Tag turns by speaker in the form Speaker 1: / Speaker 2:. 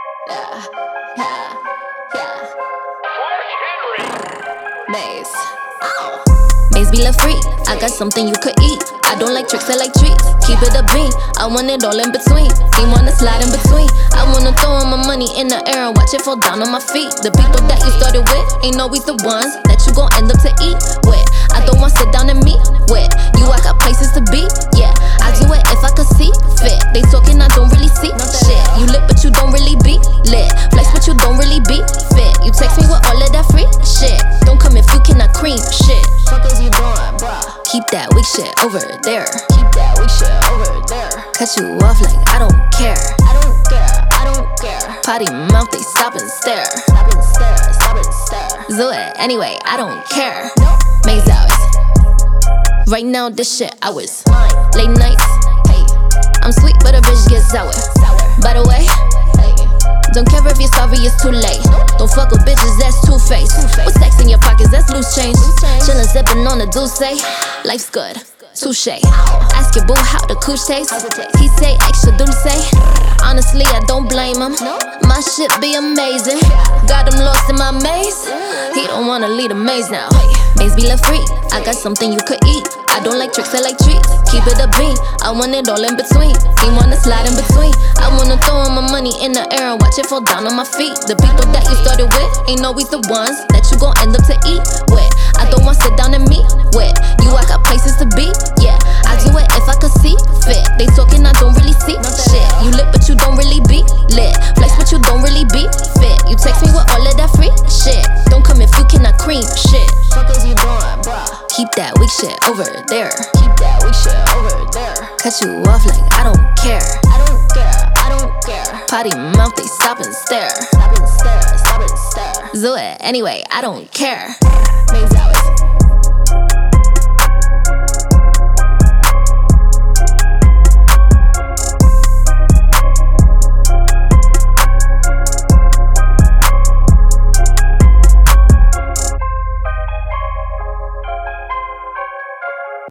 Speaker 1: Yeah, yeah, yeah. Maze. Maze be left free. I got something you could eat. I don't like tricks, I like treats. Keep it a bean. I want it all in between. Team wanna slide in between. I wanna throw all my money in the air and watch it fall down on my feet. The people that you started with ain't always the ones that you gon' end up to eat with. I don't want sit down and meet with you. I got places to be. Yeah, I do it if I could see fit. They talking, I don't really see shit. You lit, but you don't really be lit. Flex, but you don't really be fit. You text me with all of that free shit. Don't come if you cannot cream shit. Fuck is you doing, bruh? Keep that weak shit over there. Keep that weak shit over there. Cut you off like I don't care. I don't care, I don't care. Potty mouth, they stop and stare. Stop and stare, stop and stare. Do it anyway, I don't care. No. Maze hours. Right now, this shit hours. Late nights. Hey. I'm sweet, but a bitch gets sour. By the way, don't care if you're sorry, it's too late. Don't fuck with bitches, that's two-faced. With sex in your pockets, that's loose change. Chillin' sippin' on the dulce. Life's good, touche. Ask your boo how the couche tastes. He say extra dulce. Honestly, I don't blame him. My shit be amazing. Got him lost in my maze. He don't wanna lead a maze now. Maze be left free. I got something you could eat. I don't like tricks, I like treats. Keep it a bean. I want it all in between. Team wanna slide in between. I wanna throw all my money in the air and watch it fall down on my feet. The people that you started with ain't always the ones that you gon' end up to eat with. I don't want sit down and meet with you. I got places to be. Yeah, I do it if I could see fit. They talking, I don't really see shit. You lit, but you don't really be lit. Flex, but you don't really be fit. You text me with all of that free shit. Don't come if you cannot cream shit. Fuck is you doing, bruh? Keep that weak shit over there. Keep that weak shit over there. Cut you off like I don't care. I don't care, I don't care. Potty mouth, they stop and stare. Stop and stare, stop and stare. Do it anyway, I don't care. Maze out.